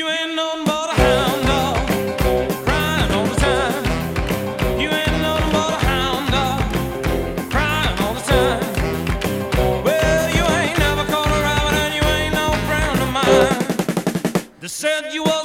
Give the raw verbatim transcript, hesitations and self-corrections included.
You ain't nothing but a hound dog, crying all the time. You ain't nothing but a hound dog, crying all the time. Well, you ain't never caught a rabbit and you ain't no friend of mine. They said you were